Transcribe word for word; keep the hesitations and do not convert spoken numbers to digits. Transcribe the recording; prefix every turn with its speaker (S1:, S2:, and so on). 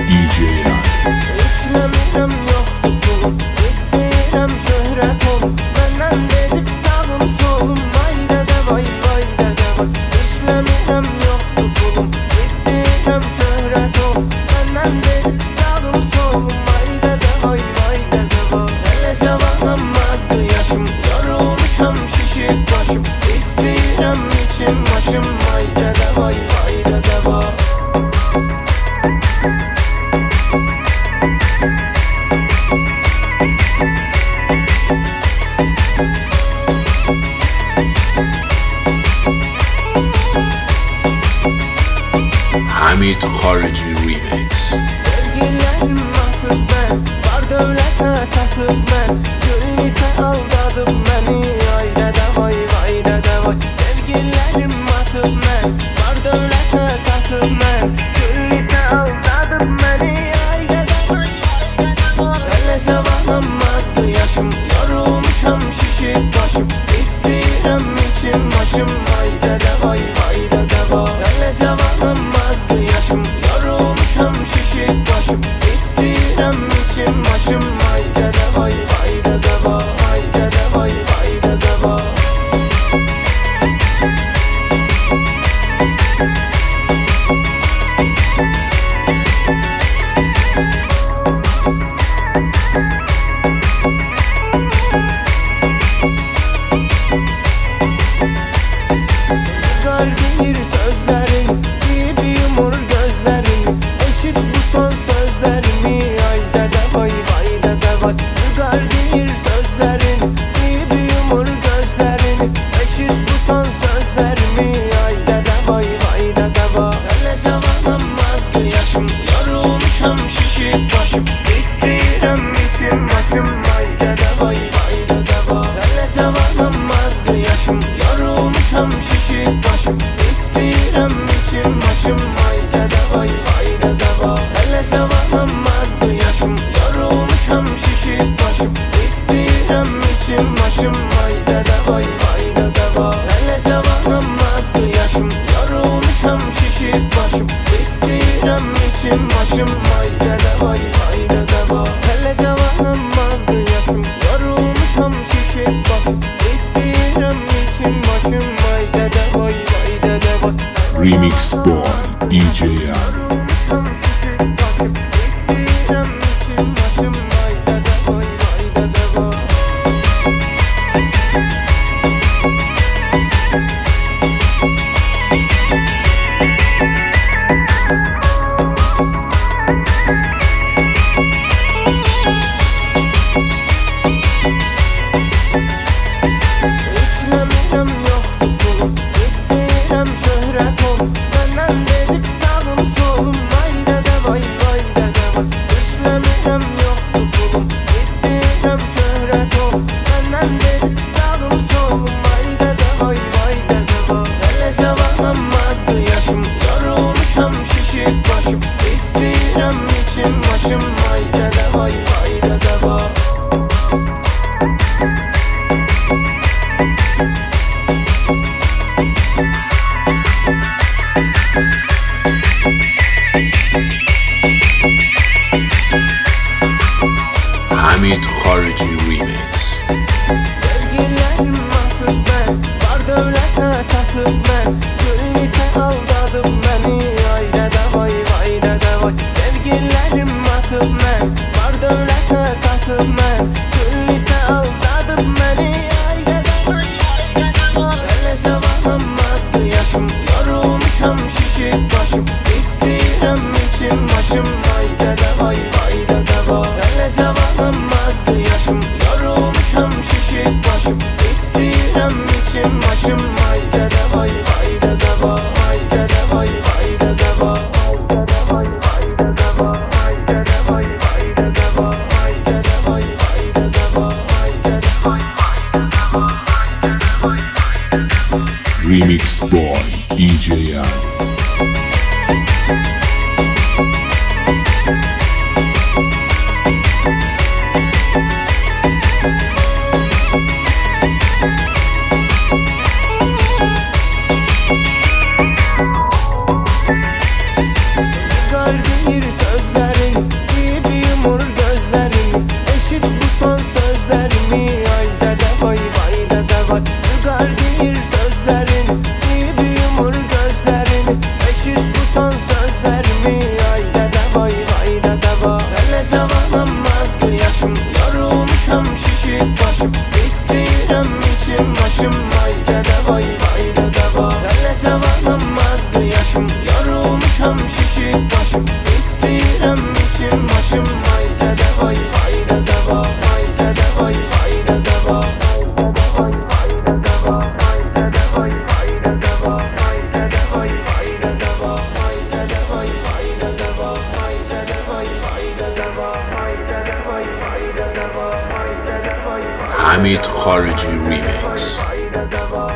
S1: D J yani.
S2: İşlemirəm yoxdur pulum, istəyirəm şöhrət olum. Məndən bezib sağım solum, vay dədə vay, vay dədə vay. İşlemirəm yoxdur pulum, istəyirəm şöhrət olum. Məndən bezib sağım solum, vay dədə vay, vay dədə vay. Hələ cavanam azdı yaşım, yorulmuşam şişib başım. İstəyirəm içim başım, vay dədə vay, vay dədə vay.
S1: Hamid Kharici Remix.
S2: Sevgilerim atıp ben, var dövlete satıp ben. Gül ise aldadıp beni, ay dede vay vay dede vay. Sevgilerim atıp ben, var dövlete satıp ben. Gül ise aldadıp beni, ay dede vay vay dede vay. Hele cavanam azdı yaşım, yorulmuşam şişip başım. İstəyirəm içim başım, ay dede vay vay dede vay. Hele cavanam azdı yaşım, yorulmuşam şişip başım. İstəyirəm içim başım, ay dede vay vay dede vay, ay dede vay vay dede vay. Gardir sözlerin, gibi yumur gözlerin. Eşit bu son sözlerimi, ay dede vay vay dede vay. Gardir sözlerin, gibi yumur gözlerin. Eşit bu son sözlerimi, ay dede vay vay dede vay. Hele cavanam azdı yaşım, yorulmuşam şişip başım. İstəyirəm içim başım, ay dede vay vay dede vay. Hele cavanam azdı yaşım, yorulmuşam şişip başım. İstəyirəm içim başım, ay dede vay vay dede vay. Hele cavanam azdı yaşım, yorulmuşam şişip başım. İstəyirəm içim başım, ay dede vay vay dede vay. Hele cavanam azdı yaşım, yorulmuşam şişip başım. İstəyirəm içim başım, ay dede vay vay dede vay. Hele cavanam azdı yaşım, yorulmuşam şişip başım. İstəyirəm içim başım, ay dede vay vay dede vay.
S1: Remix Boy D J yani.
S2: Yorulmuşam şişip başım. İstəyirəm içim başım, ay dede vay vay dede vay. İşlemirəm yoxdur pulum, istəyirəm şöhrət olum. Məndən bezib sağım solum, vay dədə vay vay dədə vay. İşlemirəm yoxdur pulum, istəyirəm şöhrət olum. Məndən bezib sağım solum, vay dədə vay vay dədə vay. Hələ cavanam azdı yaşım, yorulmuşam şişib başım. İstəyirəm içim başım, vay dədə vay vay dədə vay.
S1: Hamid Kharici Remix.
S2: Sevgilerim atıp ben, var dövlete satıp ben. Gül ise aldadıp beni, ay dede vay vay dede vay. Sevgilerim atıp ben, var dövlete satıp ben. Gül ise aldadıp beni, ay dede vay vay dede vay. Hele cavanam azdı yaşım, yorulmuşam şişip başım. İstəyirəm içim başım, ay dede vay vay dede vay. Hele cavanam azdı yaşım, yorulmuşam şişip başım. İstəyirəm içim başım, ay dede vay vay dede vay, ay dede vay vay dede vay. Ay dede vay vay dede vay, ay dede vay vay dede vay, ay dede vay vay dede vay, ay dede vay vay dede vay, ay dede vay vay dede vay.
S1: Remix Boy D J yani.
S2: Gardir sözlerin, var. Rügar değil sözlerin, gibi yumur gözlerin. Eşit bu son sözler mi? Ay dede vay vay dede vay. Hele cavanlanmazdı yaşım, yorulmuşam şişik başım. İsteyirem içim başım, ay dede vay vay dede vay. Hele cavanlanmazdı yaşım, yorulmuşam şişik başım. İsteyirem içim başım, ay dede vay vay dede vay. Ay dede vay vay dede vay.
S1: Hamid Khariji Remix.